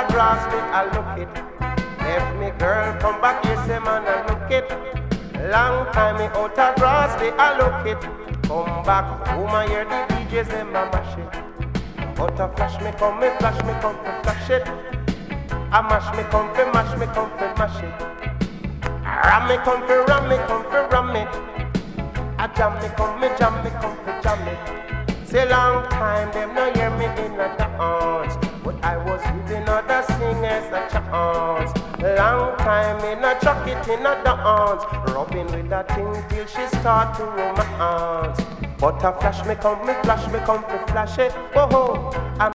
a grass, me I look it. If me girl come back, you say man I look it. Long time me out a grass, me I look it. Come back home I hear the DJs them a mash it. Out a flash me come to flash it. I mash me come to mash it. Ram me come to ram it. I jam me come to jam it. Say long time them no hear me in a dance, but I was giving other singers a chance. Long time in a chuck it in a dance, rubbing with that thing till she start to romance. But a flash me come to flash it. Oh ho.